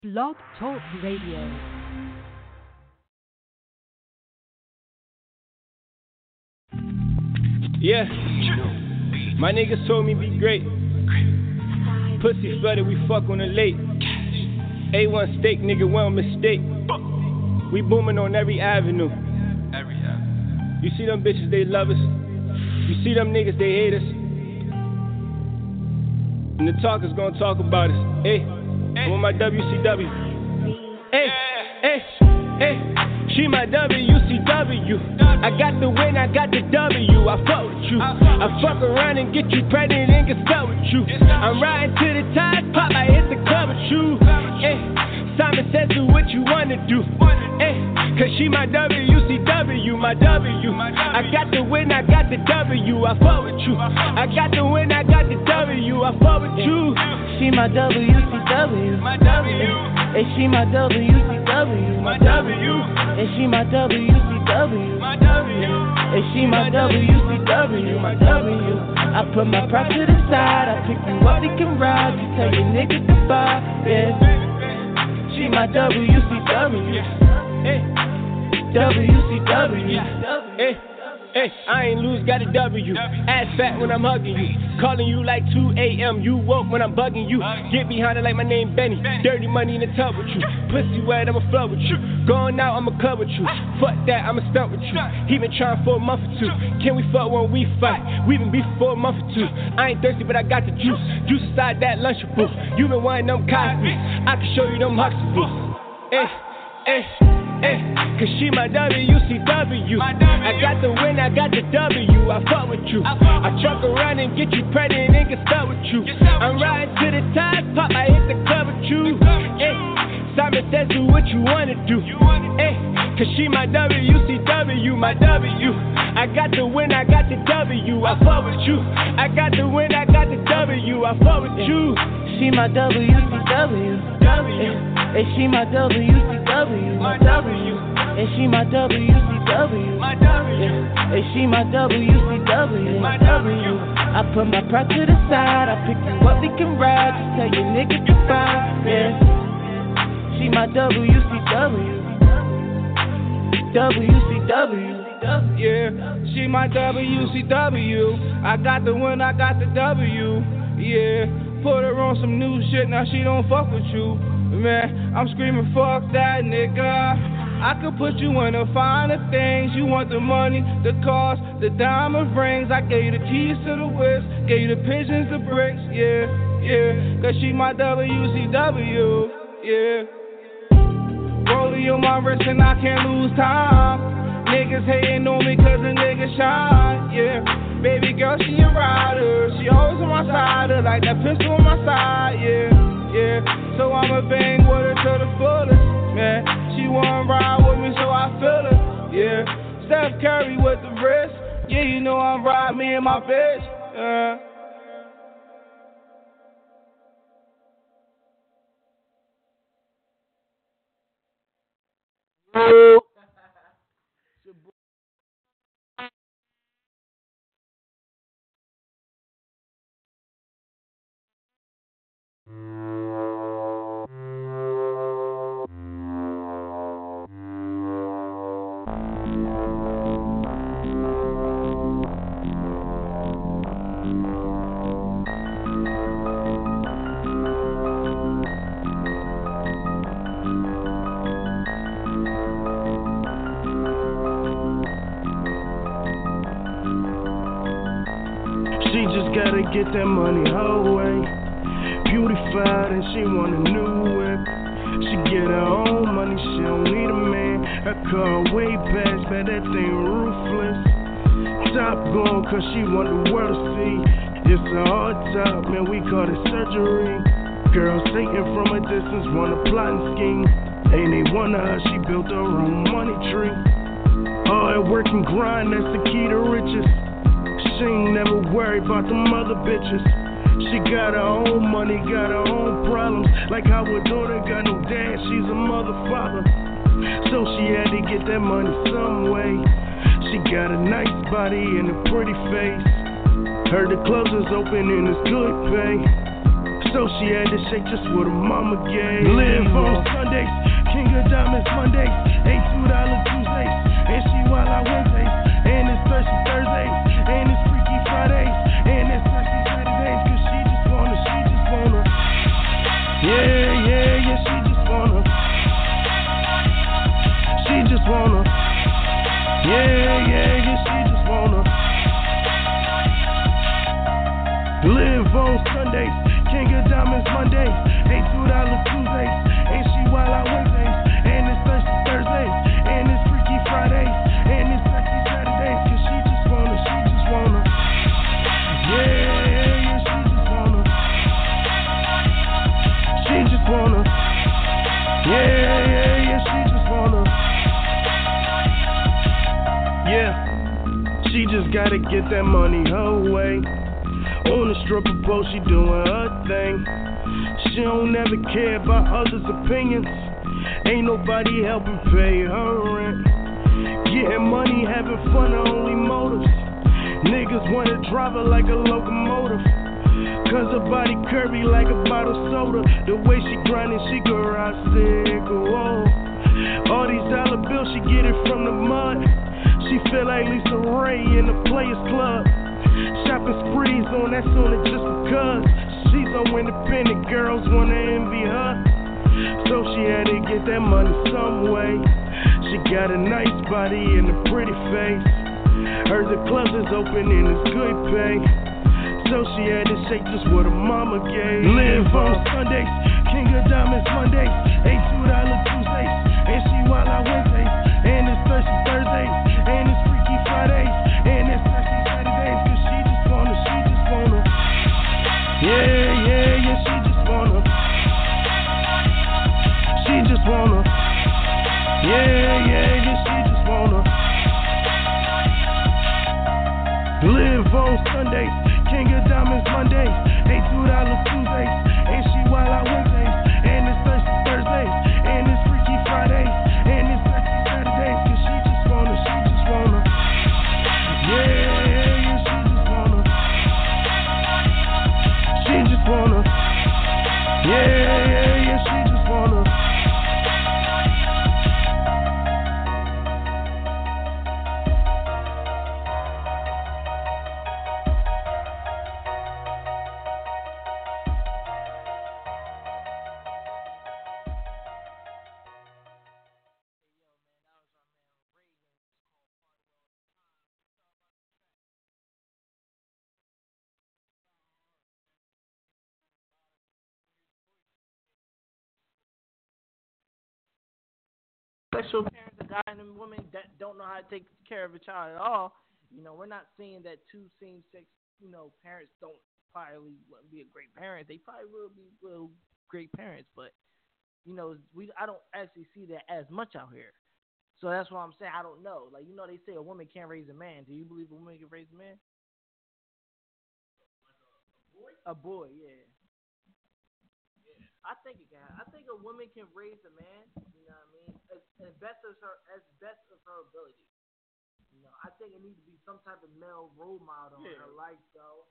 Blog Talk Radio. Yeah, my niggas told me be great. Pussy flooded, we fuck on the late. A1 steak, nigga, one mistake. We booming on every avenue. You see them bitches, they love us. You see them niggas, they hate us. And the talkers gonna talk about us. Hey, I'm on my WCW. Hey, hey, hey. She my WCW. I got the win, I got the W. I fuck with you. I fuck around and get you pregnant and get stuck with you. I'm riding to the tide, pop, I hit the club with you. Hey, Simon says do what you wanna do. Hey, cause she my WCW, my W. I got the win, I got the W. I fuck with you. I got the win, I got the W. I fuck with you. She my WCW, My W. and she my WCW, My W. and she my WCW, My W. and she my WCW, my W. I put my pride to the side, I pick you up, we can ride. You tell your niggas goodbye, yeah. She my WCW, WCW, Hey, hey, I ain't lose, got a W. Ass fat when I'm hugging you. Calling you like 2 a.m. You woke when I'm bugging you. Get behind it like my name Benny. Dirty money in the tub with you. Pussy wet, I'ma flood with you. Going out, I'ma club with you. Fuck that, I'ma stunt with you. He been trying for a month or two. Can we fuck when we fight? We been beef for a month or two. I ain't thirsty, but I got the juice. Juice inside that Lunchable. You been wanting them Cosby's. I can show you them Huxtables. Hey, hey. Hey, cause she my WCW. I got the win, I got the W. I fuck with you. I truck around and get you pregnant and get stuck with you. I'm riding to the tide, pop, I hit the club with you. Hey, Simon says do what you wanna do. Hey, cause she my WCW, my W. I got the win, I got the W. I fuck with you. I got the win, I got the W. I fuck with you. She my WCW, and she my WCW, My W. and she my WCW, My W. and she my WCW, My W. I put my pride to the side, I pick you up, we can ride. Just tell your niggas goodbye, yeah. She my WCW, Yeah, she my WCW. I got the win, I got the W. Yeah, put her on some new shit, now she don't fuck with you. Man, I'm screaming, fuck that nigga. I could put you in the finer things. You want the money, the cars, the diamond rings. I gave you the keys to the whips, gave you the pigeons, the bricks. Yeah, yeah, cause she my WCW. Yeah. Rollie on my wrist and I can't lose time. Niggas hating on me cause a nigga shine. Yeah, baby girl, she a rider. She always on my side, like that pistol on my side. Yeah, yeah. So I'ma bang with her to the fullest. Man, she wanna ride with me, so I feel her. Yeah, Steph Curry with the wrist. Yeah, you know I'm riding me and my bitch. She just gotta get that money her way. Beautified and she want a new whip. She get her own money, she don't need a man. Her car way past, man, that thing ruthless. Top gun, cause she want the world to see. It's a hard top, man, we call it surgery. Girl Satan from a distance, wanna plot and scheme. Ain't they wonder how she built her own money tree. Hard work and grind, that's the key to riches. She ain't never worried about them other bitches. She got her own money, got her own problems. Like how her daughter got no dad, she's a mother father. So she had to get that money some way. She got a nice body and a pretty face. Heard the clubs is open and it's good pay. So she had to shake just what her mama gave. Live on Sundays, King of Diamonds Mondays, $82 Tuesdays, and she wild out Wednesdays, and it's Thirsty Thursdays, and it's Freaky Fridays, and it's Thirsty Saturdays, cause she just wanna, yeah, she just wanna, she just wanna, yeah, she just wanna. Live on Sundays, King of Diamonds Mondays, $82 Tuesdays, and she wild out Wednesdays, and it's Thirsty Thursdays, and it's Freaky Fridays, and it's Sexy Saturdays, cause she just wanna, yeah, she just wanna, she just wanna, yeah, she just wanna, yeah, she just gotta get that money her way. On the stripper pole, she doing her thing. She don't ever care about others' opinions. Ain't nobody helping pay her rent. Getting money, having fun, the only motives. Niggas wanna drive her like a locomotive. Cause her body curvy like a bottle soda. The way she grinding, she go ride sick, whoa. All these dollar bills, she get it from the mud. She feel like Lisa Ray in the Players Club. Shopping sprees on that soon just because she's so independent, girls wanna envy her. So she had to get that money some way. She got a nice body and a pretty face. Heard the clubs is open and it's good pay. So she had to shake just what her mama gave. Live on Sundays, King of Diamonds Mondays, $82 Tuesdays, and she wild out Wednesdays, and it's Thirsty Thursdays, and it's Freaky Fridays, and it's Thirsty Saturdays, cause she just wanna, yeah, she just wanna, she just wanna, yeah, she just wanna. Live on Sundays, King of Diamonds Mondays, $82 Tuesdays, and she wild out Wednesdays, and it's Thirsty Thursdays, and it's Freaky Fridays, and it's Sexy Saturdays, cause she just wanna, yeah, she just wanna, she just wanna, yeah, she just wanna. Special parents, a guy and a woman that don't know how to take care of a child at all. You know, we're not saying that two same-sex, parents don't probably be a great parent. They probably will be great parents, but I don't actually see that as much out here. So that's what I'm saying. I don't know. Like, they say a woman can't raise a man. Do you believe a woman can raise a man? A boy, yeah. I think it can. I think a woman can raise a man. You know what I mean? As best of her ability. I think it needs to be some type of male role model in her life, though.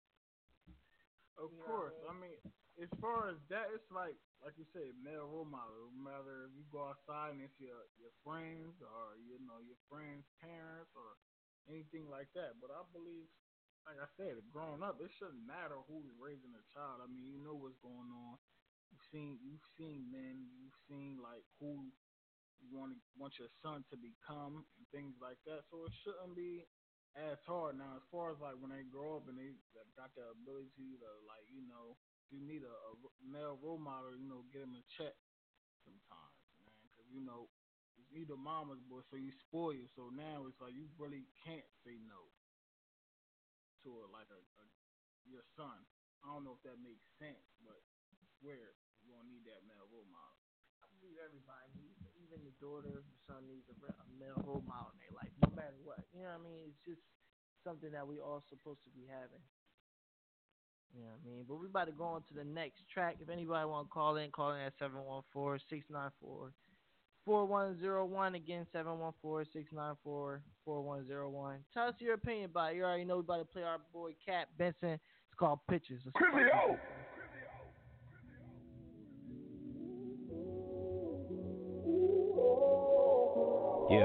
Of course. I mean, as far as that, it's like you said, male role model. No matter if you go outside and it's your friends or your friends' parents or anything like that. But I believe, like I said, growing up, it shouldn't matter who's raising a child. I mean, you know what's going on. You've seen men. You've seen like who you want your son to become and things like that. So it shouldn't be as hard. Now, as far as like when they grow up and they got the ability to if you need a male role model, get them in check sometimes, man, because it's either mama's boy, so you spoil you. So now it's like you really can't say no to your son. I don't know if that makes sense, but I swear you're gonna need that male role model. I believe everybody needs it. Even the daughter, the son needs a male role model in their life, no matter what. You know what I mean? It's just something that we all supposed to be having. You know what I mean? But we about to go on to the next track. If anybody want to call in at 714-694-4101. Again, 714-694-4101. Tell us your opinion about it. You already know we about to play our boy Cat Benson. It's called Pictures. Yeah.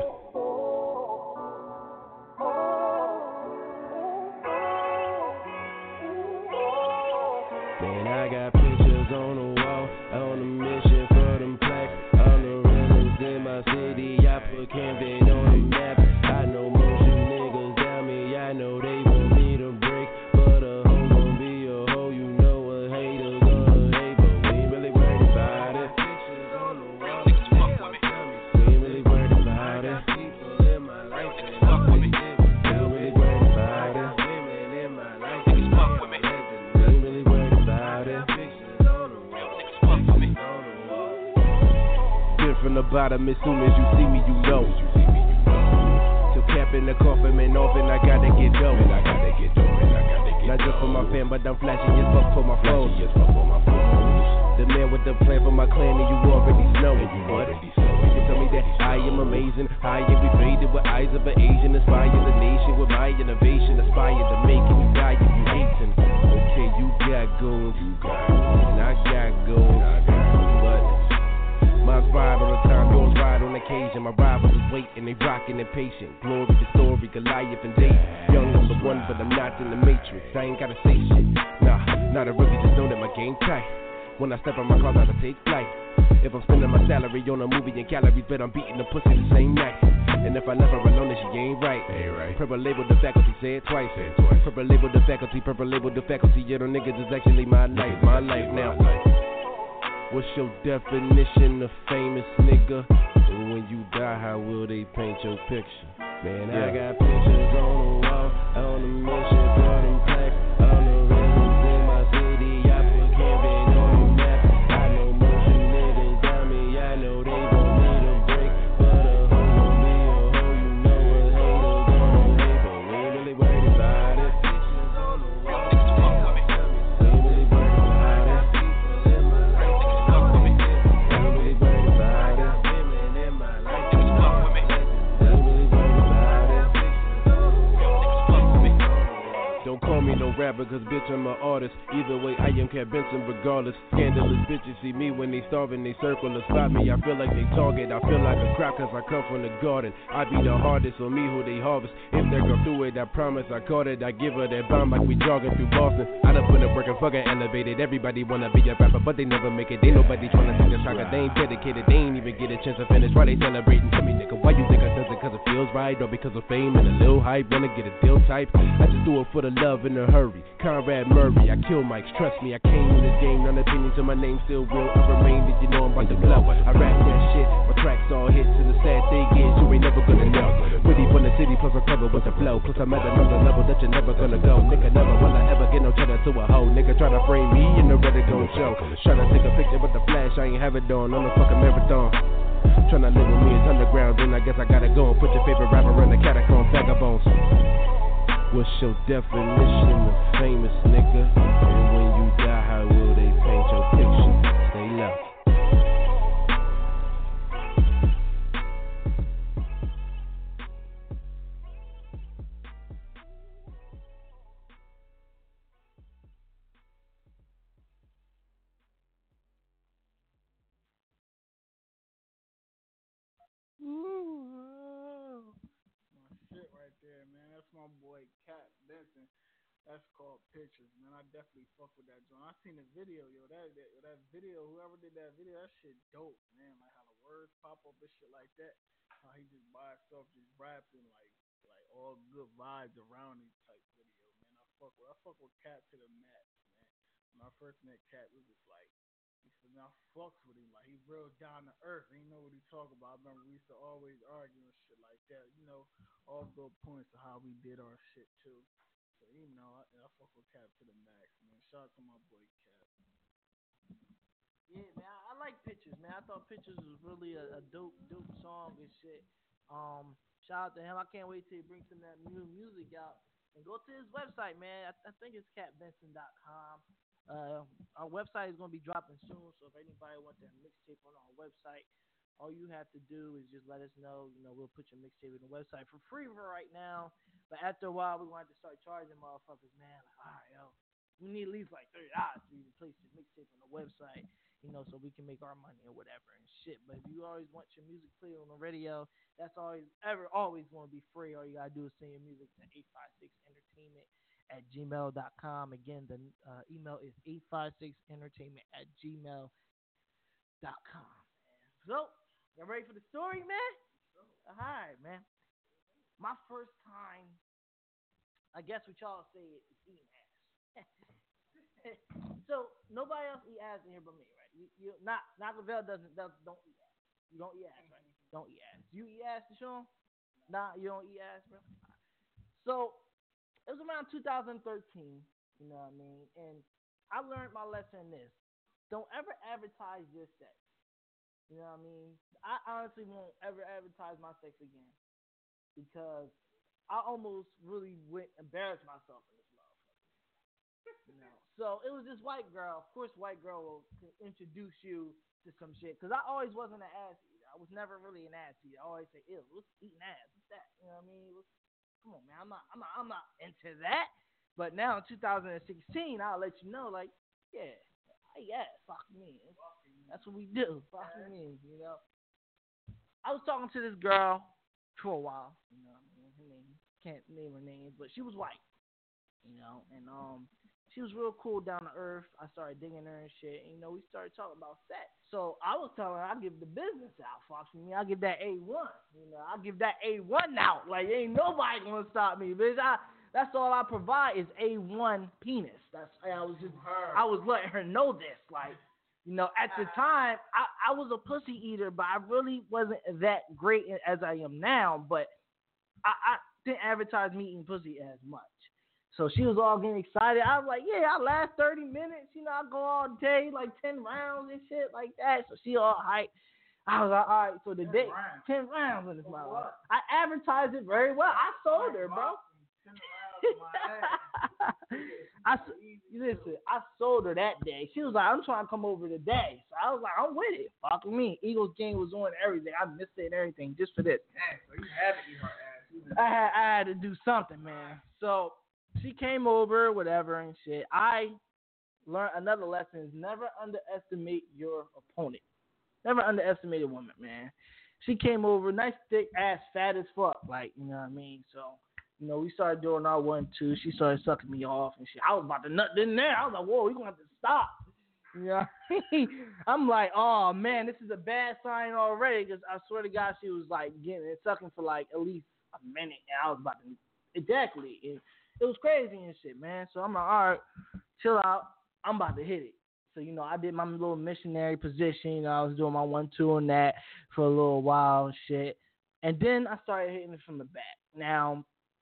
Man, I got pictures on the wall, on a mission for them plaques. I'm the realest in my city, I put Camden on the map. I know most you niggas down me, I know they want me to break. But a hoe gon' be a hoe, you know a hater gonna hate. But we ain't really worried about it. Pictures on the wall, we ain't really worried about it. People in my life, we ain't really worried about it. Women in my life, we ain't really worried about it. From the bottom, as soon as you see me, you know. So cap in the coffin, man, often I gotta get dough. Not just for my fam, but I'm flashy as fuck for my phone. The man with the plan for my clan, and you already know. You tell me that I am amazing, I am evaded with eyes of an Asian. Inspire the nation with my innovation. Aspire to make it, you die if you hating. Okay, you got goals, and I got goals. Mine's ride all the time, yours ride on occasion. My rivals is waiting, they rockin' impatient. Glory to story, Goliath and David. Young number one, but I'm not in the matrix. I ain't gotta say shit. Nah, not a rookie, just know that my game tight. When I step on my closet, I take flight. If I'm spending my salary on a movie and calories, bet I'm beating the pussy the same night. And if I left her alone, then she ain't right. Purple label the faculty, say it twice. Purple label the faculty, purple label the faculty. Yeah, them niggas is actually my life now. What's your definition of famous nigga? And when you die, how will they paint your picture? Man, I got pictures on the wall, on a mission for them plaques. I'm the realest in my city, I put Camden on the map. I know most you niggas down me, I know they want me to break. But a hoe gon' be a hoe, you know a hater gonna hate. But we ain't really worried about it. Pictures on the wall, we ain't really worried about it. Don't call me no rapper, cause bitch I'm an artist. Either way, I am Cat Benson regardless. Scandalous bitches see me when they starving, they circle or spot me. I feel like they target, I feel like a crop cause I come from the garden. I be the hardest on me who they harvest. If they go through it, I promise I caught it. I give her that bomb like we jogging through Boston. I done put in work and fucking elevated. Everybody wanna be a rapper, but they never make it. Ain't nobody tryna take a shot, they ain't dedicated. They ain't even get a chance to finish. Why they celebrating? Tell me nigga, why you think I does it? Cause it feels right, or because of fame and a little hype? Wanna get a deal type? I just do it for the love in a hurry. Conrad Murray, I kill mics, trust me, I came in this game, none opinion to my name still real. I remain, did you know I'm about to blow? I rap that shit, my tracks all hits, and the sad thing is, you ain't never gonna know. Witty from the city, plus I'm clever with the flow, plus I'm at another level that you're never gonna go. Nigga, never will I ever get no cheddar to a hoe. Nigga, try to frame me in the Reddit gon' show. Tryna take a picture with the flash, I ain't have it on the fucking marathon. Tryna live with me is underground, then I guess I gotta go and put your favorite rapper in the catacomb, vagabonds. What's your definition of famous, nigga? And when you die, how will they paint your picture? Stay low. Shit right there, man. That's my boy Cat Benson. That's called Pictures, man. I definitely fuck with that joint. I seen the video, yo. That video, whoever did that video, that shit dope, man. Like how the words pop up and shit like that. How he just by himself just rapping like all good vibes around him type video, man. I fuck with Cat to the max, man. When I first met Cat, it was like he said, I fucks with him. Like, he's real down to earth. He know what he talk about. I remember we used to always argue and shit like that. You know, all good points of how we did our shit, too. So, you know, I fuck with Cap to the max, man. Shout out to my boy, Cap. Yeah, man, I like Pictures, man. I thought Pictures was really a dope song and shit. Shout out to him. I can't wait till he brings some of that new music out. And go to his website, man. I think it's catbenson.com. Our website is going to be dropping soon, so if anybody wants that mixtape on our website, all you have to do is just let us know. You know, we'll put your mixtape on the website for free for right now. But after a while, we're going to have to start charging motherfuckers, man. Like, all right, yo, we need at least like $30 to even place your mixtape on the website. so we can make our money or whatever and shit. But if you always want your music played on the radio, that's always going to be free. All you got to do is send your music to 856entertainment@gmail.com. Again, the email is 856entertainment@gmail.com. So, y'all ready for the story, man? All right, man. My first time, I guess what y'all say is eating ass. So nobody else eat ass in here but me, right? You not Lavelle don't eat ass. You don't eat ass, right? Don't eat ass. You eat ass, Deshaun? Nah, you don't eat ass, bro. So it was around 2013, you know what I mean? And I learned my lesson in this. Don't ever advertise your sex. You know what I mean? I honestly won't ever advertise my sex again because I almost really embarrassed myself in this motherfucker. So it was this white girl. Of course, white girl will introduce you to some shit because I always wasn't an ass eater. I was never really an ass eater. I always say, ew, what's eating ass? What's that? You know what I mean? Come on, man. I'm not into that. But now in 2016, I'll let you know, like, yeah, I eat ass. Fuck me. That's what we do. Fuck me, I was talking to this girl for a while. Her name, can't name her name, but she was white. And she was real cool, down to earth. I started digging her and shit. And, we started talking about sex. So I was telling her I give the business out. Fuck me, I give that A1. I give that A1 out. Like ain't nobody gonna stop me, bitch. That's all I provide is A1 penis. I was letting her know this. Like, at the time I was a pussy eater, but I really wasn't that great as I am now. But I didn't advertise me eating pussy as much. So she was all getting excited. I was like, yeah, I last 30 minutes. I go all day, like 10 rounds and shit like that. So she all hyped. I was like, all right, so the day, 10 rounds in this motherfucker. I advertised it very well. I sold her, bro. Listen, I sold her that day. She was like, I'm trying to come over today. So I was like, I'm with it. Fuck me. Eagles game was on everything. I missed it and everything just for this. Dang, so you had to eat her ass. I had to do something, man. So she came over, whatever, and shit. I learned another lesson is never underestimate your opponent. Never underestimate a woman, man. She came over, nice, thick ass, fat as fuck. Like, you know what I mean? So, we started doing our 1-2. She started sucking me off and shit. I was about to nut in there. I was like, whoa, we're going to have to stop. You know what I mean? I'm like, oh, man, this is a bad sign already because I swear to God, she was, like, getting it, sucking for, like, at least a minute. And I was about to ejaculate. And it was crazy and shit, man. So I'm like, all right, chill out. I'm about to hit it. So, I did my little missionary position. I was doing my 1-2 on that for a little while and shit. And then I started hitting it from the back. Now,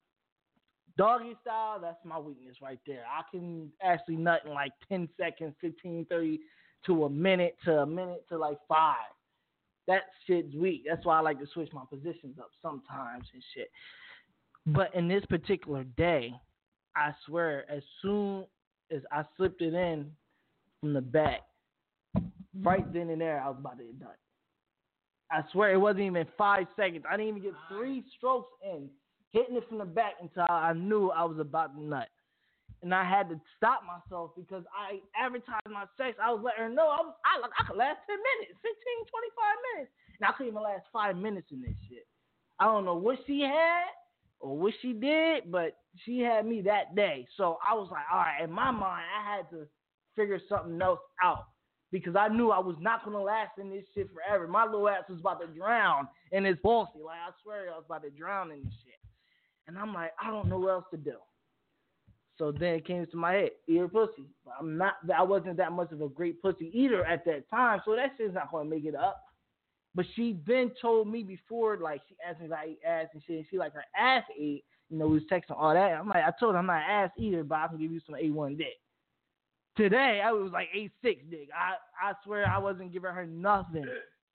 doggy style, that's my weakness right there. I can actually nut in like 10 seconds, 15, 30 to a minute to like 5. That shit's weak. That's why I like to switch my positions up sometimes and shit. But in this particular day, I swear, as soon as I slipped it in from the back, right then and there, I was about to get done. I swear, it wasn't even 5 seconds. I didn't even get 3 strokes in, hitting it from the back until I knew I was about to nut. And I had to stop myself because I advertised my sex. I was letting her know I could last 10 minutes, 15, 25 minutes. And I couldn't even last 5 minutes in this shit. I don't know what she had or what she did, but she had me that day. So I was like, all right, in my mind, I had to figure something else out because I knew I was not going to last in this shit forever. My little ass was about to drown in this bullshit. Like, I swear I was about to drown in this shit. And I'm like, I don't know what else to do. So then it came to my head, eat her pussy. But I wasn't that much of a great pussy eater at that time, so that shit's not going to make it up. But she been told me before, like, she asked me if I eat ass and shit, and she like her ass ate. We was texting all that. I told her I'm not an ass eater, but I can give you some A1 dick. Today, I was like A6 dick. I swear I wasn't giving her nothing.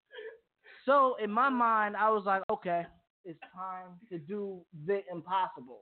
So in my mind, I was like, okay, it's time to do the impossible.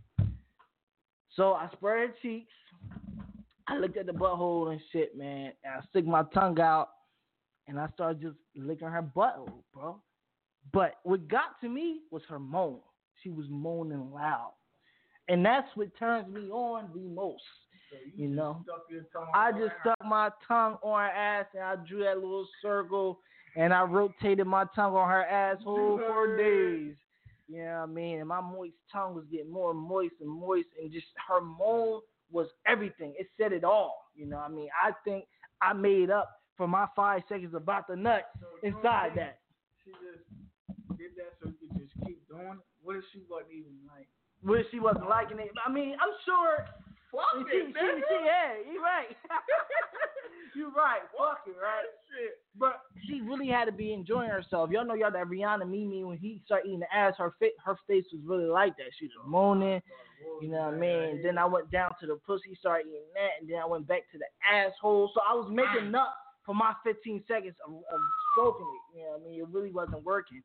So I sprayed her cheeks. I looked at the butthole and shit, man. And I stick my tongue out, and I started just licking her butthole, bro. But what got to me was her moan. She was moaning loud. And that's what turns me on the most. So you know. Stuck your tongue I on just her stuck my tongue on her ass and I drew that little circle and I rotated my tongue on her asshole for days. You know what I mean? And my moist tongue was getting more moist and just her moan was everything. It said it all. You know what I mean? I think I made up for my 5 seconds about the nuts inside that. She just did that so you could just keep doing it. What if she wasn't even like? What if she wasn't liking it? I mean, I'm sure. Fuck it, nigga. Yeah, you're right. You're right. Fuck it, right? Shit. But she really had to be enjoying herself. Y'all know that Rihanna Mimi, when he started eating the ass, her face was really like that. She was moaning, you know what I mean? Then I went down to the pussy, started eating that, and then I went back to the asshole. So I was making up for my 15 seconds of stroking it. You know what I mean? It really wasn't working.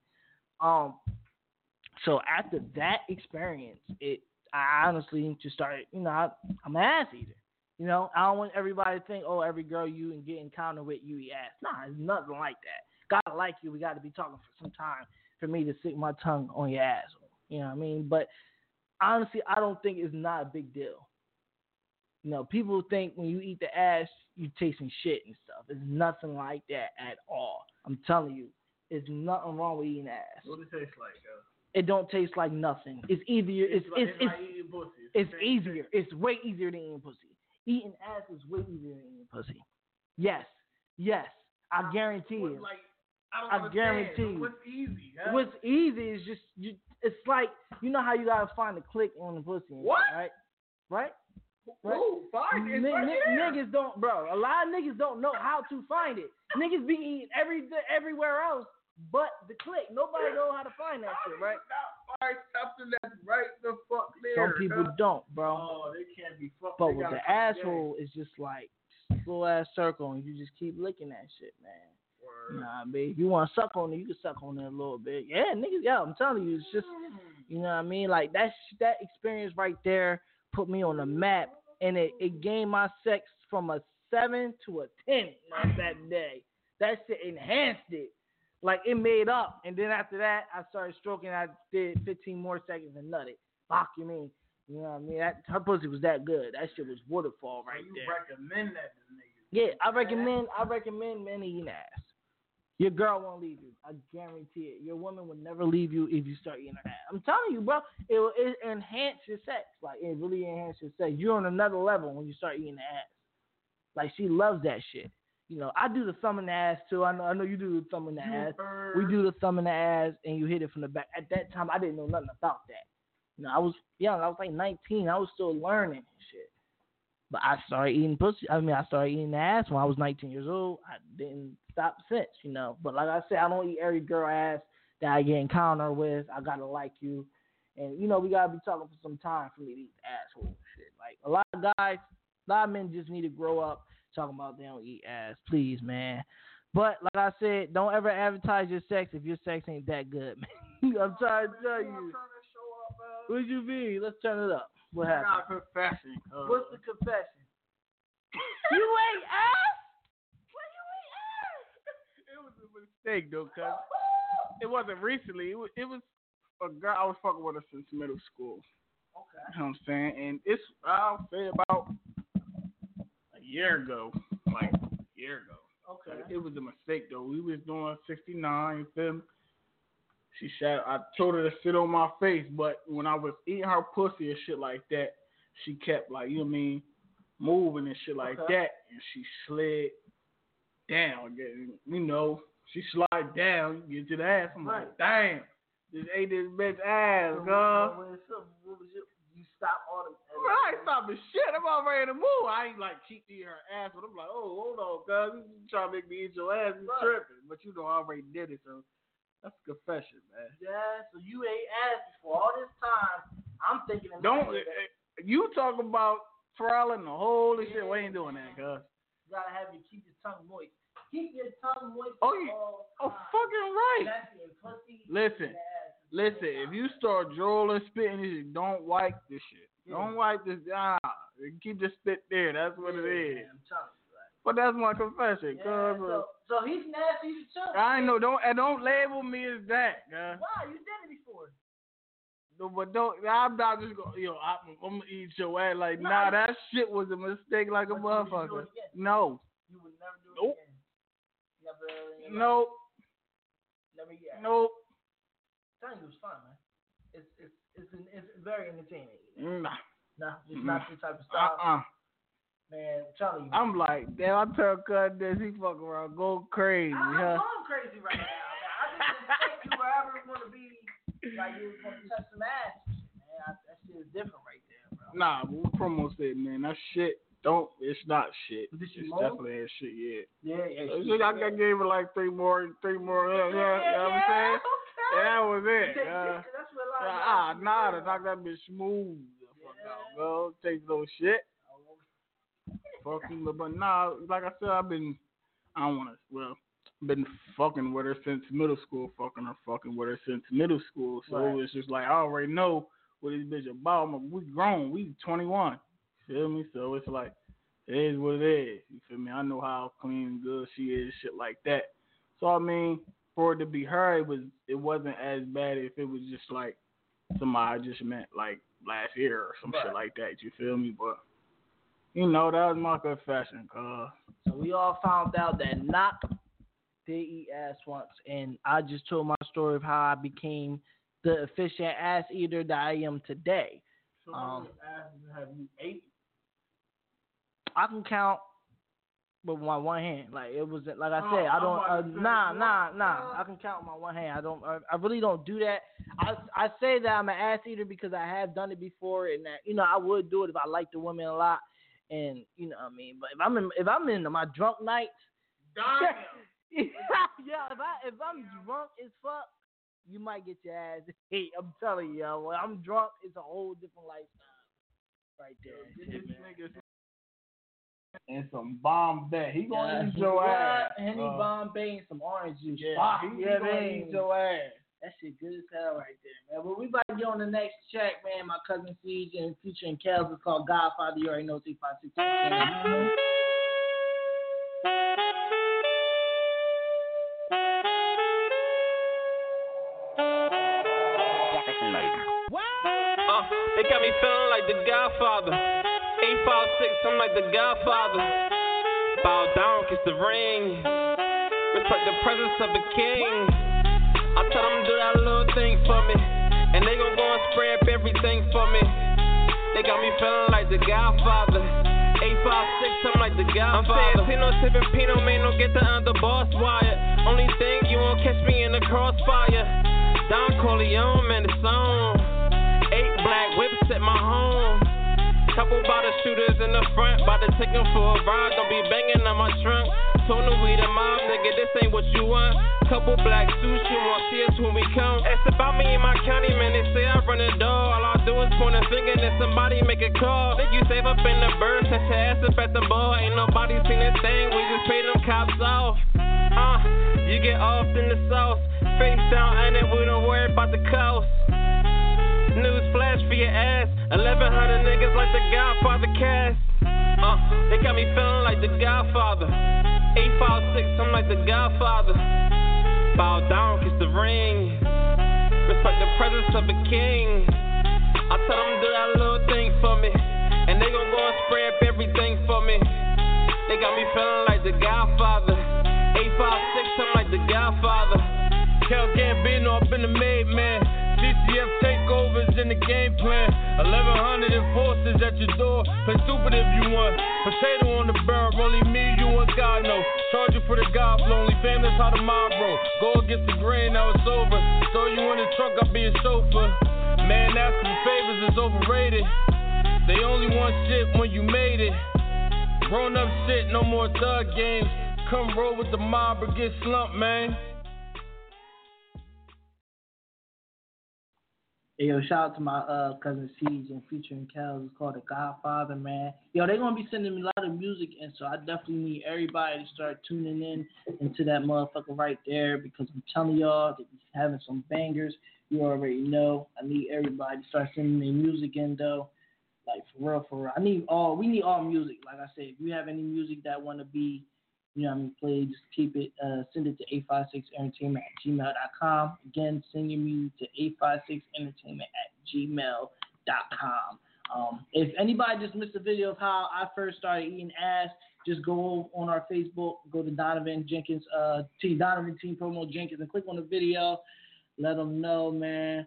So after that experience, I honestly just started, you know, I'm an ass eater. You know, I don't want everybody to think, oh, every girl you and get encountered with, you eat ass. Nah, it's nothing like that. Gotta like you. We got to be talking for some time for me to stick my tongue on your ass. You know what I mean? But honestly, I don't think it's not a big deal. You know, people think when you eat the ass, you tasting shit and stuff. It's nothing like that at all. I'm telling you, there's nothing wrong with eating ass. What does it taste like, It don't taste like nothing. It's easier. It's like eating pussy. It's easier. It's way easier than eating pussy. Eating ass is way easier than eating pussy. Yes. I guarantee you. I guarantee you. What's easy? Huh? What's easy is just it's like, you know how you gotta find the click on the pussy. What? Right? Ooh, find it. Niggas don't, bro. A lot of niggas don't know how to find it. Niggas be eating everywhere else but the click. Nobody know how to find that shit, right? Find something that's right the fuck there. Some people don't, bro. Oh, they can't be fucked. But with the asshole, it's just like little ass circle, and you just keep licking that shit, man. Word. You know what I mean? If you want to suck on it, you can suck on it a little bit. Yeah, niggas, yeah, I'm telling you, it's just, you know what I mean? Like, that experience right there put me on the map, and it gained my sex from a 7 to a 10 that day. That shit enhanced it. Like, it made up. And then after that, I started stroking. I did 15 more seconds and nutted. Fuck you mean? You know what I mean? Her pussy was that good. That shit was waterfall right there. You recommend that to niggas? Yeah, I recommend men eating ass. Your girl won't leave you. I guarantee it. Your woman will never leave you if you start eating her ass. I'm telling you, bro. It enhance your sex. Like, it really enhances your sex. You're on another level when you start eating the ass. Like, she loves that shit. You know, I do the thumb in the ass too. I know you do the thumb in the ass. We do the thumb in the ass, and you hit it from the back. At that time, I didn't know nothing about that. You know, I was young. I was like 19. I was still learning and shit. But I started eating pussy. I started eating the ass when I was 19 years old. I didn't stop since, you know. But like I said, I don't eat every girl ass that I get encountered with. I gotta like you, and you know, we gotta be talking for some time for me to eat the asshole shit. Like, a lot of men just need to grow up. Talking about they don't eat ass, please, man. But like I said, don't ever advertise your sex if your sex ain't that good, man. I'm trying to tell you. What you mean? Let's turn it up. What happened? Confession. What's the confession? You ate ass? What you eat ass? It was a mistake though, cuz it wasn't recently. It was a girl I was fucking with her since middle school. Okay. You know what I'm saying? And it's, I'll say, about a year ago. Okay. It was a mistake though. We was doing 69, you feel me? I told her to sit on my face, but when I was eating her pussy and shit like that, she kept, like, you know what I mean, moving and shit like that, and she slid down. You know, she slid down, you get to the ass. I'm like, damn, just ate this bitch ass, girl. You stop all the... I ain't stopping shit. I'm all ready to move. I ain't like keep eating her ass, but I'm like, oh, hold on, cuz. You trying to make me eat your ass, you tripping. But you know I already did it, so that's a confession, man. Yeah, so you ate ass before all this time. I'm thinking... You talking about twirling the whole shit. We ain't doing that, cuz. You gotta have you keep your tongue moist. Keep your tongue moist. Fucking right. Listen, if you start drooling, spitting, don't wipe this shit. Yeah. Don't wipe this. Keep the spit there. That's what it is. I'm telling you, right? But that's my confession, cuz. So he's nasty too. I know. Don't label me as that, guys. Why? You did it before. but don't. I'm not just going. I'm gonna eat your ass. Like, nah, that shit was a mistake, like a motherfucker. No. You would never do it again. Nope. Never again. Nope. Telling you, it's fun, man. It's very entertaining. Nah. Nah, it's not the type of style. Man, I'm telling you. I'm like, damn, I tell Cuz this, he fucking around, go crazy. I'm going crazy right now, man. I just expect you wherever you want to be, like you want to touch some ass. Man, that shit is different right there, bro. Nah, but what promo said, man, that shit, it's not shit. It's definitely ain't shit yet. Yeah. I gave it like three more, you know what I'm saying? Okay. And that was it. That's what a lot of to knock that bitch smooth the fuck out, bro. Take those shit. Fucking, but nah, like I said, been fucking with her since middle school, fucking with her since middle school. So it's just like, I already know what this bitch about. We grown, we 21. Feel me? So it's like, it is what it is. You feel me? I know how clean and good she is, shit like that. So I mean, for it to be her, it wasn't as bad if it was just like somebody I just met like last year or some shit like that. You feel me? But you know, that was my confession, cuz. So we all found out that Knock did eat ass once, and I just told my story of how I became the efficient ass eater that I am today. So how many asses have you ate? I can count with my one hand. Like it was, like I said, I don't. I can count with my one hand. I really don't do that. I say that I'm an ass eater because I have done it before, and that I would do it if I liked the women a lot. And you know what I mean, but if I'm in my drunk nights, if I'm drunk as fuck, you might get your ass ate. I'm telling you, when I'm drunk, it's a whole different lifestyle right there. And some Bombay. He gonna eat your ass. Henny Bombay and some orange juice. He gonna eat your ass. That shit good as hell right there, man. But we about to get on the next track, man. My cousin Siege and featuring Kels is called Godfather. You already know 656. They got me feeling like the Godfather. 856, I'm like the Godfather. Bow down, kiss the ring. Respect the presence of a king. I tell them do that little thing for me, and they gon' go and spray up everything for me. They got me feeling like the Godfather. 856, I'm like the Godfather. I'm saying Tino sippin' Pinot, man, don't get the underboss wire. Only thing you won't catch me in the crossfire. Don Corleone, man, it's on. 8 black whips at my home. Couple bottle shooters in the front, bout to take them for a ride. Don't be banging on my trunk. Told them we the mob, nigga, this ain't what you want. Couple black suits, you won't see us when we come. It's about me in my county, man, they say I run the door. All I do is point a finger and somebody make a call. Think you save up in the bird, set your ass up at the ball. Ain't nobody seen this thing, we just pay them cops off. You get off in the sauce, face down and then we don't worry about the cost. News flash for your ass, 1,100 niggas like the Godfather cast. They got me feeling like the Godfather. 856, I'm like the Godfather. Bow down, kiss the ring. Respect the presence of a king. I tell them do that little thing for me, and they gon' go and spray up everything for me. They got me feeling like the Godfather. 856, I'm like the Godfather. Kel Gambino, I've been the made man. CCF takeovers in the game plan. 1,100 enforcers at your door. Play stupid if you want. Potato on the barrel, only me, you and God know. Charge you for the God flow, only fame, that's how the mob roll. Go against the grain, now it's over. So you in the trunk, I'll be a chauffeur. Man, asking for favors is overrated. They only want shit when you made it. Grown up shit, no more thug games. Come roll with the mob or get slumped, man. Hey, yo, shout out to my cousin Siege and featuring Kels. It's called The Godfather, man. Yo, they're going to be sending me a lot of music, and so I definitely need everybody to start tuning in into that motherfucker right there, because I'm telling y'all, they be having some bangers. You already know. I need everybody to start sending their music in, though. Like, for real. We need all music. Like I said, if you have any music that want to be, you know what I mean, play, just keep it, send it to 856entertainment@gmail.com. Again, send your music to 856entertainment@gmail.com. gmail.com. If anybody just missed a video of how I first started eating ass, just go on our Facebook, go to Donovan Jenkins, Donovan Team Promo Jenkins, and click on the video. Let them know, man.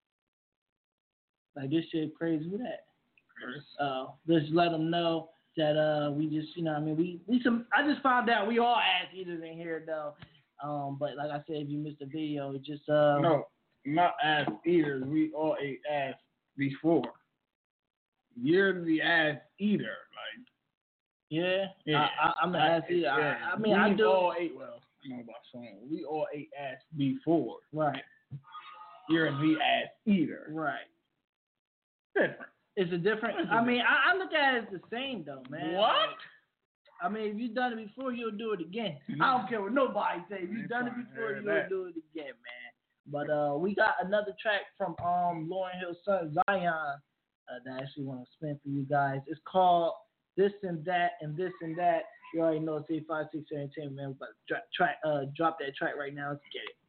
Like, this shit crazy. Who that? Just let them know that we just, you know what I mean? I just found out we all ass eaters in here, though. But like I said, if you missed the video, it just... No, not ass eaters. We all ate ass before. You're the ass eater, like... Yeah? I'm an ass eater. Yeah. I mean, I do... all ate, well, I don't know about saying, we all ate ass before. Right. You're the ass eater. Right. Different. It's a different... I mean, I look at it as the same, though, man. What? I mean, if you've done it before, you'll do it again. I don't care what nobody says. If you've done it before, you'll do it again, man. But we got another track from Lauryn Hill's son, Zion, that I actually want to spin for you guys. It's called This and That and This and That. You already know it's 856 Entertainment, man. We're about to drop that track right now. Let's get it.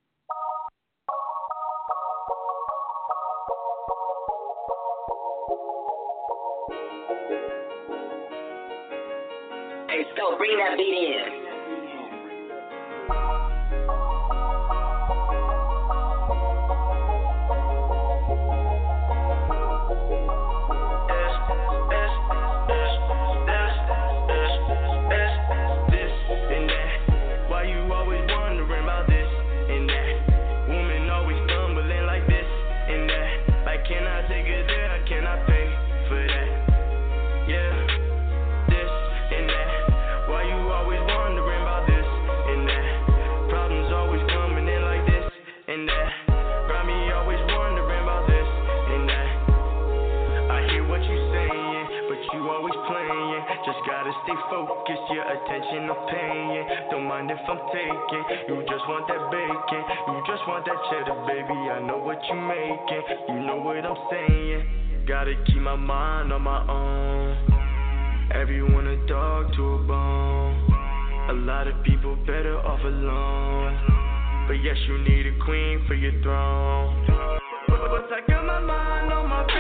Hey, Scope, bring that beat in. Stay focused, your attention I'm paying. Don't mind if I'm taking. You just want that bacon. You just want that cheddar, baby. I know what you making. You know what I'm saying. Gotta keep my mind on my own. Everyone a dog to a bone. A lot of people better off alone. But yes, you need a queen for your throne. But I got my mind on my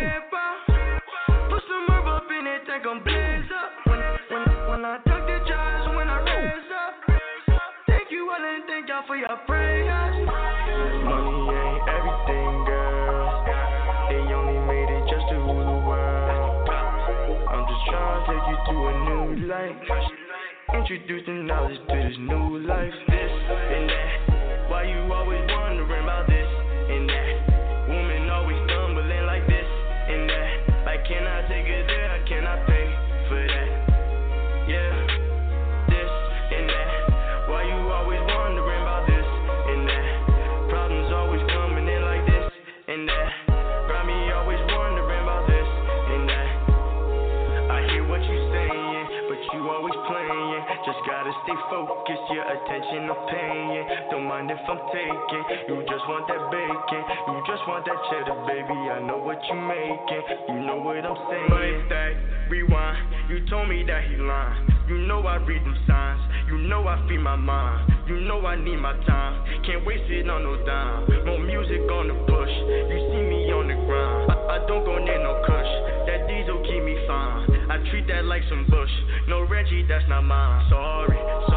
paper. Put some herb up in it, think I'm blaze up. When I took the jars, when I raised up. Thank you all and thank y'all for your prayers. Money ain't everything, girl. They only made it just to rule the world. I'm just trying to take you to a new life. Introduce the knowledge to this new life. This and that. Why you always wondering about this and that? Women always stumbling like this and that. Like, can I take it there? Can I pay for that? Yeah, this and that. Why you always wondering about this and that? Problems always coming in like this and that. Got me always wondering about this and that. I hear what you saying, but you always playing. Just gotta stay focused, your attention I'm paying. Don't mind if I'm taking. You just want that bacon. You just want that cheddar, baby. I know what you making. You know what I'm saying. But it's that rewind. You told me that he lying. You know I read them signs. You know I feed my mind. You know I need my time. Can't waste it on no dime. More music on the push. You see me on the grind. I don't go near no kush. That diesel keep me fine. I treat that like some bush. No Reggie, that's not mine. Sorry,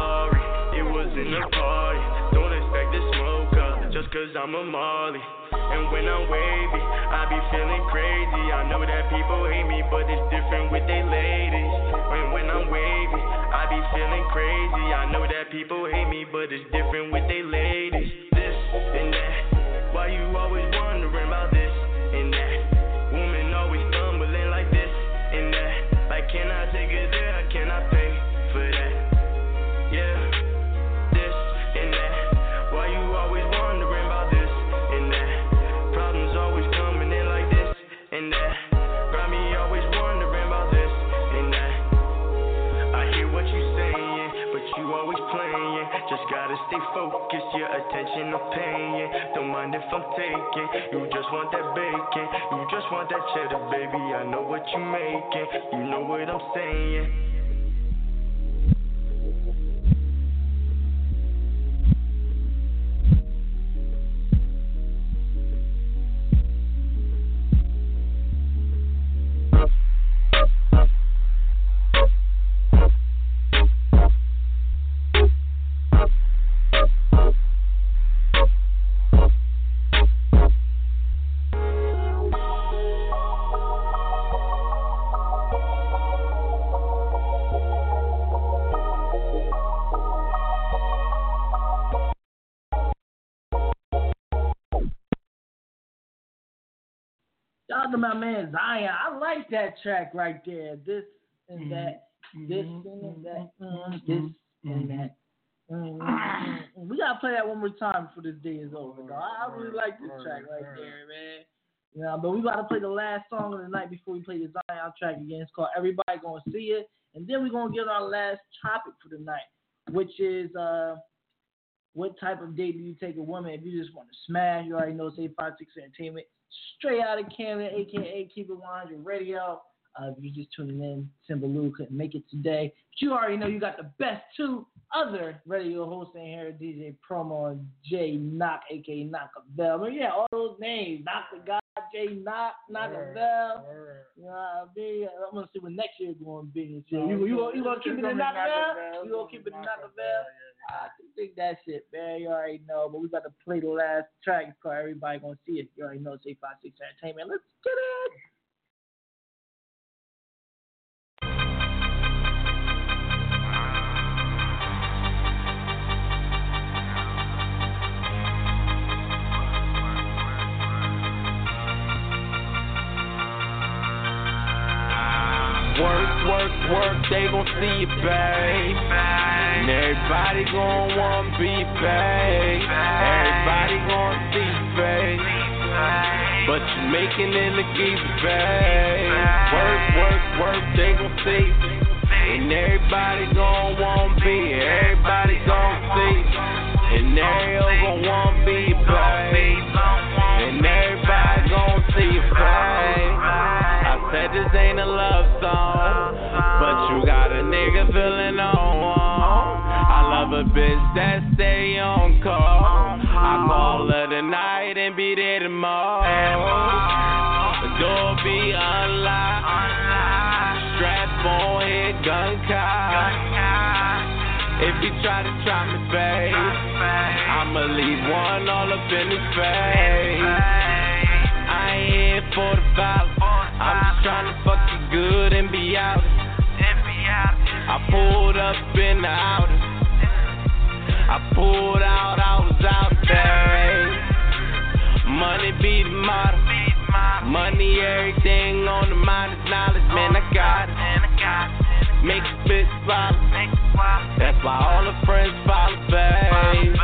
it was in a party. Don't expect to smoke up just cause I'm a Marley. And when I'm wavy, I be feeling crazy. I know that people hate me, but it's different with they ladies. When I'm wavy, I be feeling crazy. I know that people hate me, but it's different with they ladies. This and that. Why you always wondering about this and that? Women always stumbling like this and that. Like, can I take it there? Can I pay for that? Yeah, this and that. Why you always wondering about this and that? Problems always coming in like this and that. Got me always wondering about this and that. I hear what you saying, but you always playing. Just gotta stay focused, your attention I'm paying. Don't mind if I'm taking. You just want that bacon. You just want that cheddar, baby. I know what you making. You know what I'm saying. Shout out to my man Zion. I like that track right there. This and that. This and that. This and that. We gotta play that one more time before this day is over, dog. I really like this track right there, man. Yeah, but we gotta play the last song of the night before we play the Zion track again. It's called Everybody Gonna See It. And then we're gonna get our last topic for the night, which is what type of date do you take a woman if you just want to smash? You already know, say 5-6 Entertainment, straight out of Canada, aka Keep It 100 Radio. If you're just tuning in, Timbaloo couldn't make it today. But you already know you got the best two other radio hosts in here, DJ Promo and J Knock, aka Knockavell. But yeah, all those names, Knock the God, J Knock, Knockavell. You know what I mean? I'm going to see what next year going to be. You going to keep it in Knockavell? You going to keep it in Knockavell? I think that's it, man. You already know. But we got to play the last track. It's called Everybody Gonna See It. You already know, say 5-6 Entertainment. Let's get it. Work, they gon' see you, babe. And everybody gon' wanna be babe. Everybody gon' see you, babe. But you making it look easy, babe. Work, they gon' see you. And everybody gon' wanna be. Everybody gon' see you. And everybody gon' wanna be, babe. And everybody gon' see you, babe. Said this ain't a love song, but you got a nigga feeling on. I love a bitch that stay on call. I call her tonight and be there tomorrow. The door be unlocked, strap on head, gun cock. If you try to me, babe, I'ma leave one all up in his face. I ain't here for the violence. I'm just tryna fuck you good and be out. I pulled up in the outer. I pulled out, I was out there. Money be the motto. Money, everything on the mind is knowledge. Man, I got it. Make a bitch swallow. That's why all the friends follow, babe.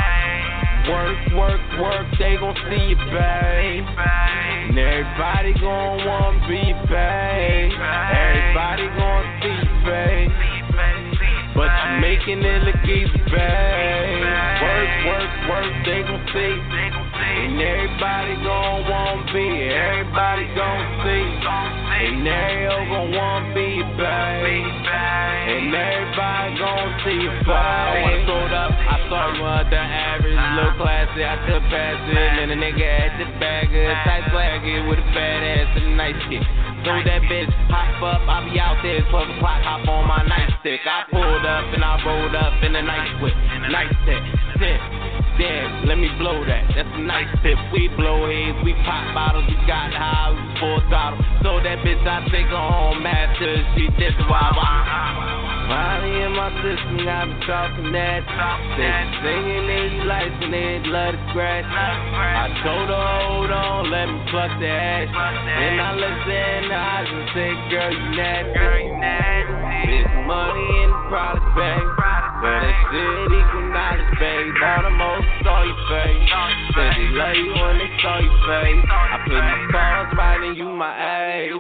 Work, they gon' see you, babe. And everybody gon' wanna be, babe. Everybody gon' see you, babe. But you making it look easy, babe. Work, they gon' see you. And everybody gon' wanna be. Everybody gon' see you. And everybody gon' wanna be, babe. And everybody gon' see you, babe. I wanna throw it up, I saw you on the average. Little classy, I could pass it. And a nigga at the bag of tight swagger with a fat ass and a nice kick. So that bitch hop up, I be out there 12 o'clock, hop on my nightstick. I pulled up and I rolled up in a nice whip, nice tip. Damn, let me blow that. That's a nice tip. We blow heads, we pop bottles, we got high, we full throttle. So that bitch, I take her home after she did the wild. Finally in my system, I be talking that. Said she singing it, you liking it, love to scratch. I told her, hold on, let me pluck the ass. And I looked her in the eyes and said, girl, you nasty. It's money in the product bag. But that shit equal knowledge, babe. All the most saw your face. Said they love you when they saw your face. I put my cards right and you my A.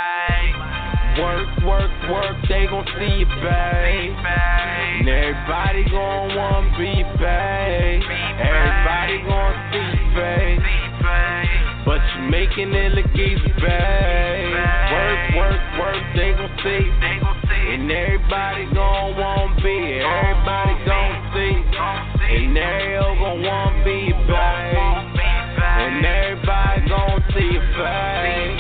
Work, they gon' see you, babe. And everybody gon' wanna be, babe. Everybody gon' see you, babe. But you making it look easy, babe. Work, they gon' see you. And everybody gon' wanna be. Everybody gon' see you. And everybody gon' wanna be, babe. And everybody gon' see you, babe.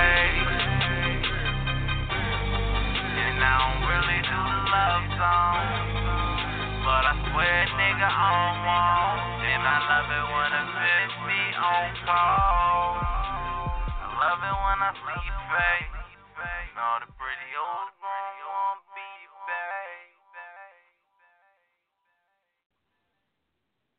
But I swear, nigga, on wall. And I love it when a bitch be on call. I love it when I see your face. All the pretty old girls want be babe.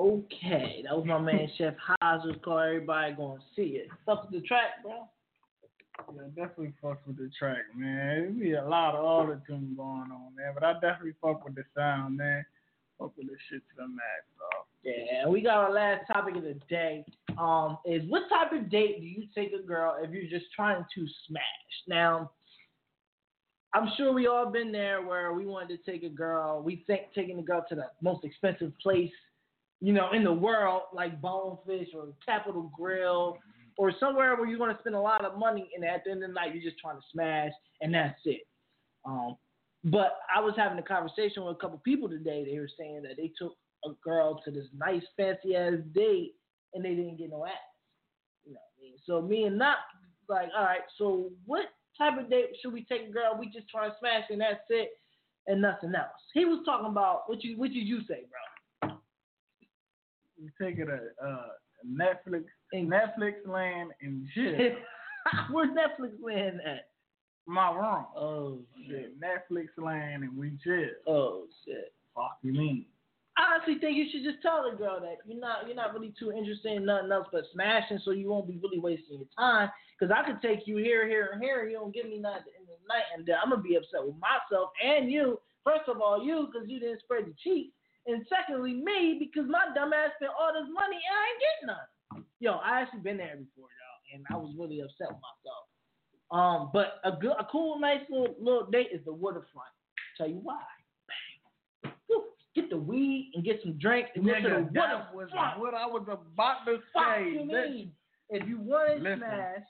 Okay, that was my man Chef Haas was called Everybody Gonna See It. Fuck with the track, bro. Yeah, definitely fuck with the track, man. There be a lot of auto-tune going on, man. But I definitely fuck with the sound, man. Fuck with this shit to the max, dog. Yeah, we got our last topic of the day. Is what type of date do you take a girl if you're just trying to smash? Now, I'm sure we all been there where we wanted to take a girl. We think taking the girl to the most expensive place, in the world, like Bonefish or Capitol Grill, or somewhere where you're going to spend a lot of money, and at the end of the night, you're just trying to smash, and that's it. But I was having a conversation with a couple people today. They were saying that they took a girl to this nice, fancy-ass date, and they didn't get no ass. You know what I mean? So me and Knock, like, all right, so what type of date should we take a girl? We just try to smash, and that's it, and nothing else. He was talking about, what did you say, bro? You take it to Netflix land and chill. Where's Netflix land at? My room. Oh, shit. Netflix land and we chill. Oh, shit. Fuck you mean? I honestly think you should just tell the girl that you're not really too interested in nothing else but smashing, so you won't be really wasting your time. Because I could take you here, and you don't give me nothing in the night, and then I'm going to be upset with myself and you. First of all, you, because you didn't spread the cheeks. And secondly, me, because my dumb ass spent all this money and I ain't getting none. Yo, I actually been there before, y'all, and I was really upset with myself. But a cool, nice little date is the waterfront. Tell you why. Bang. Woo. Get the weed and get some drinks and go to the waterfront. That was what I was about to say. You mean? If you want to smash,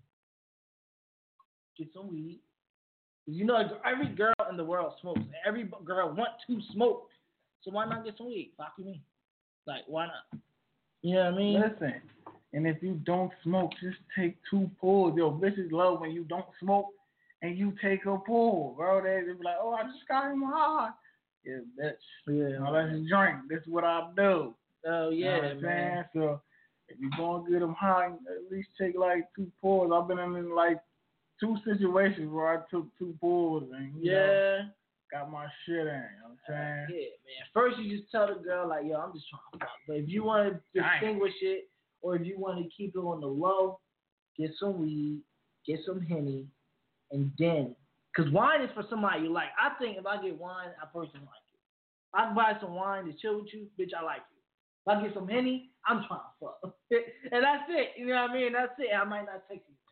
get some weed. You know, every girl in the world smokes. Every girl wants to smoke. So why not get some weed? Fuck you mean? Like, why not? You know what I mean? Listen, and if you don't smoke, just take 2 pulls. Yo, bitches love when you don't smoke and you take a pull, bro. They be like, oh, I just got him high. Yeah, bitch. Yeah, no, let's drink. This is what I do. Oh, yeah, you know man. So if you going to get them high, at least take like 2 pulls. I've been in like 2 situations where I took 2 pulls and, you know, got my shit in, you know what I'm saying? Yeah, man. First, you just tell the girl, like, yo, I'm just trying to fuck. But if you want to distinguish it, or if you want to keep it on the low, get some weed, get some Henny, and then, because wine is for somebody you like. I think if I get wine, I personally like it. If I buy some wine to chill with you, bitch, I like you. If I get some Henny, I'm trying to fuck. And that's it. You know what I mean? That's it. I might not take you.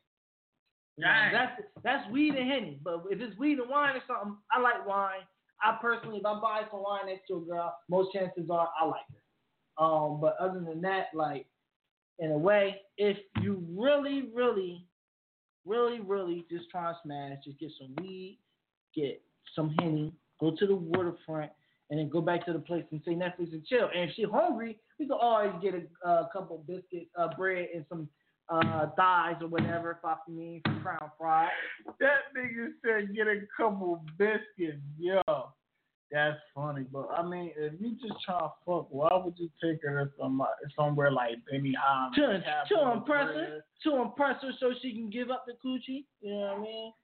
That's weed and Henny. But if it's weed and wine or something, I like wine. I personally, if I buy some wine next to a girl, most chances are I like her. But other than that, like, in a way, if you really, really, really, really just try to smash, just get some weed, get some Henny, go to the waterfront, and then go back to the place and say Netflix and chill. And if she's hungry, we can always get a couple of biscuits, bread, and some thighs or whatever, fuck me, for Crown Fried. That nigga said get a couple biscuits, yo. That's funny, but I mean, if you just try to fuck, why would you take her to somewhere like Benny Hines? To impress her so she can give up the coochie, you know what I mean?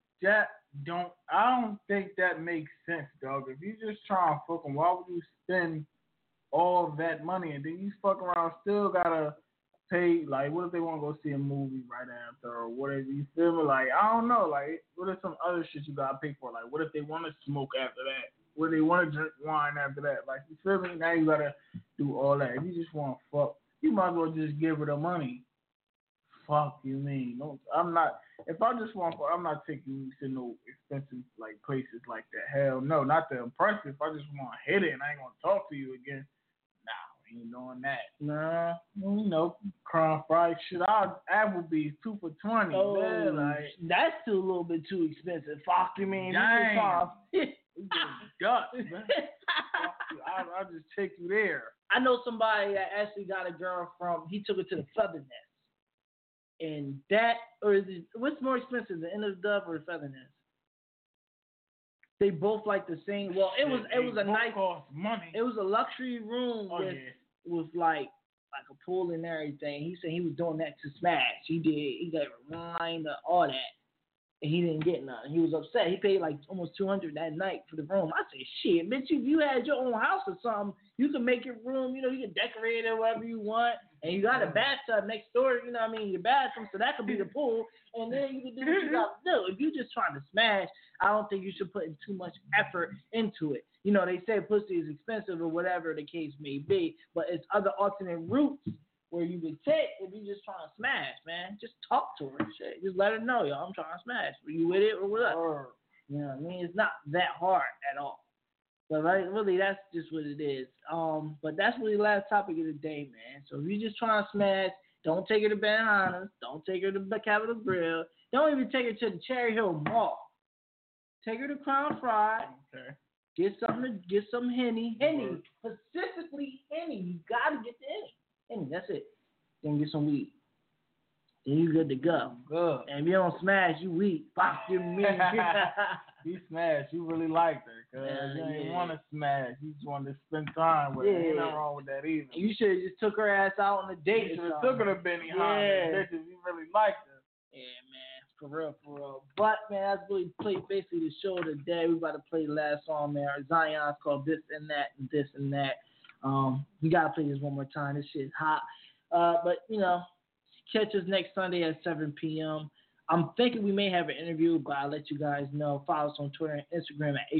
I don't think that makes sense, dog. If you just try to fuck them, why would you spend all that money and then you fuck around still gotta pay? Like, what if they want to go see a movie right after or whatever? You feel me? Like, I don't know. Like, what if some other shit you gotta pay for? Like, what if they want to smoke after that? What if they want to drink wine after that? Like, you feel me? Now you gotta do all that. If you just want to fuck, you might as well just give her the money. Fuck you mean? No, I'm not. If I just want to fuck, I'm not taking you to no expensive like places like that. Hell no, not to impress you. If I just want to hit it and I ain't gonna talk to you again, nah, we ain't doing that. Nah, you know, Crown Fried shit. Applebee's 2 for $20. Oh, man, like, that's still a little bit too expensive. Fuck you mean? Dang. Guts, man. I'll just take you there. I know somebody that actually got a girl from. He took her to the Feather Nest. And that, or is it, what's more expensive, the End of the Dove or the Feather Nest? They both like the same. Well, it was a nice. Cost money. It was a luxury room with like a pool and everything. He said he was doing that to smash. He did. He got wine, all that. and he didn't get none. He was upset. He paid like almost $200 that night for the room. I said, shit, bitch, if you had your own house or something, you can make your room, you can decorate it whatever you want, and you got a bathtub next door, your bathroom, so that could be the pool, and then you can do what you got to do. If you just trying to smash, I don't think you should put too much effort into it. They say pussy is expensive or whatever the case may be, but it's other alternate routes where you could take if you just trying to smash, man. Just talk to her and shit. Just let her know, yo, I'm trying to smash. Are you with it or what? You know what I mean? It's not that hard at all. But really, that's just what it is. But that's really the last topic of the day, man. So if you just trying to smash, don't take her to Benihana's. Don't take her to Capitol Grill. Don't even take her to the Cherry Hill Mall. Take her to Crown Fried. Okay. Get some Henny. Henny. Specifically Henny. You got to get the Henny. Henny, that's it. Then get some weed. Then you good to go. Good. And if you don't smash, you weak. Fuck you, me. You smashed. You really liked her. Cause you didn't want to smash. You just wanted to spend time with her. Ain't nothing wrong with that either. You should have just took her ass out on a date. You should have took her to Benihana. Bitch, if you really liked her. Yeah, man. For real. But, man, that's really basically the show today. We about to play the last song, man. Zion's called This and That and This and That. We got to play this one more time. This shit's hot. But, catch us next Sunday at 7 p.m. I'm thinking we may have an interview, but I'll let you guys know. Follow us on Twitter and Instagram at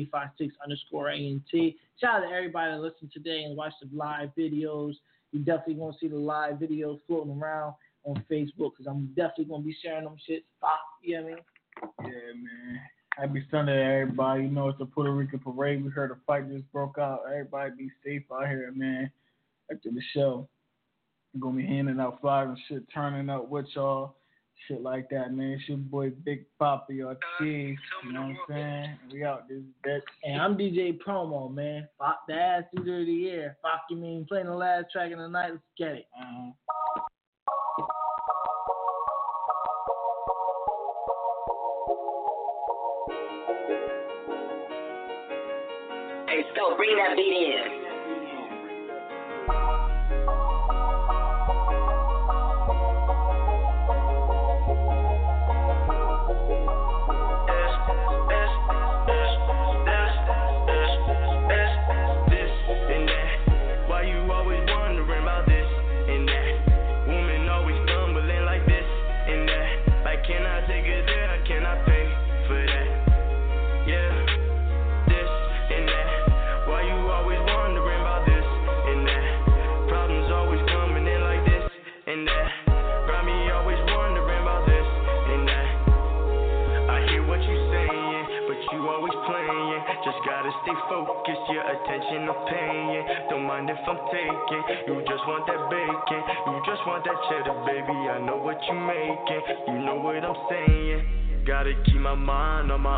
856_ANT. Shout out to everybody that listened today and watched the live videos. You definitely going to see the live videos floating around on Facebook because I'm definitely going to be sharing them shit. You know what I mean? Yeah, man. Happy Sunday to everybody. It's a Puerto Rican parade. We heard a fight just broke out. Everybody be safe out here, man. After the show, I'm going to be handing out flyers and shit, turning up with y'all. Shit like that, man. It's your boy Big Papi or T. You know what I'm saying? We out this bitch. And I'm DJ Promo, man. Fuck the ass leader of the year. Fuck you mean playing the last track of the night. Let's get it. Hey, Scope, bring that beat in. Stay focused, your attention I'm paying. Don't mind if I'm taking. You just want that bacon. You just want that cheddar, baby. I know what you making. You know what I'm saying. Gotta keep my mind on my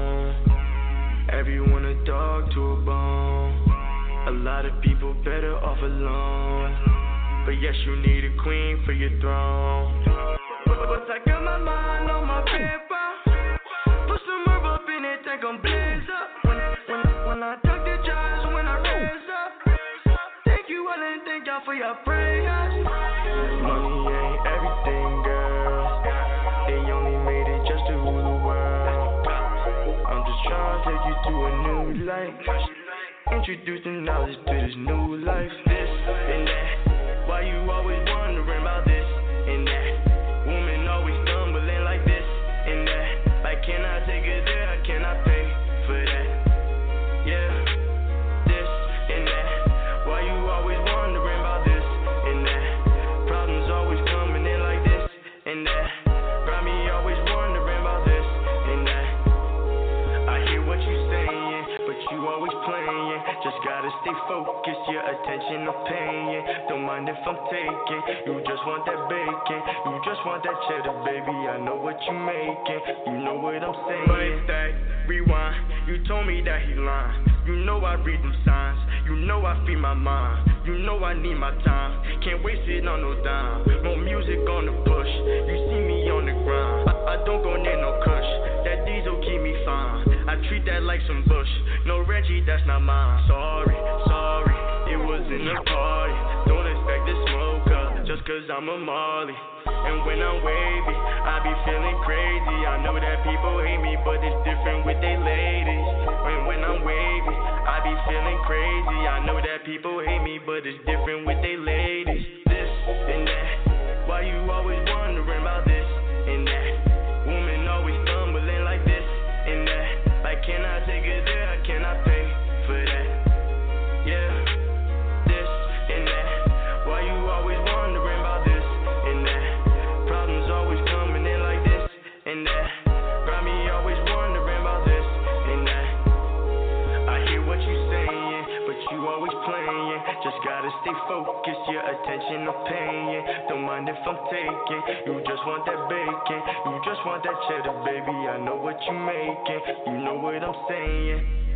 own. Everyone a dog to a bone. A lot of people better off alone. But yes, you need a queen for your throne. But I got my mind on my paper. Put some herb up in it, think I'm blaze up. When I took the jars, when I raised up. Thank you all and thank y'all for your prayers. Money ain't everything, girl. They only made it just to rule the world. I'm just trying to take you to a new life. Introducing knowledge to this new life. This and that. Why you always wondering about this and that? Women always stumbling like this and that. Like, can I take it there? Can I pay for that? Yeah, this and that. Why you always wondering about this and that? Problems always coming in like this and that. Got me always wondering about this and that. I hear what you saying, but you always playing. Just gotta stay focused, your attention I'm paying. Don't mind if I'm taking. You just want that bacon. You just want that cheddar, baby. I know what you making. You know what I'm saying. But it's that rewind. You told me that he lying. You know I read them signs. You know I feed my mind. You know I need my time. Can't waste it on no dime. More music on the push. You see me on the grind. I don't go near no kush. That diesel keep me fine. I treat that like some bush. No Reggie, that's not mine. Sorry, it was in the party. Don't expect to smoke up. Just cause I'm a Molly. And when I'm wavy, I be feeling crazy. I know that people hate me, but it's different with they ladies. When I'm wavy, I be feeling crazy. I know that people hate me, but it's different with they ladies. This and that, why you always wondering about this and that? Women always stumbling like this and that. Like, can I take it there? Can I pay for that? Yeah, this and that. Why you always wondering about this and that? Problems always coming in like this and that. Got me always wondering about this and that. I hear what you saying, but you always playing. Just gotta stay focused, your attention I'm paying. Don't mind if I'm taking. You just want that bacon, you just want that cheddar, baby. I know what you making, you know what I'm saying.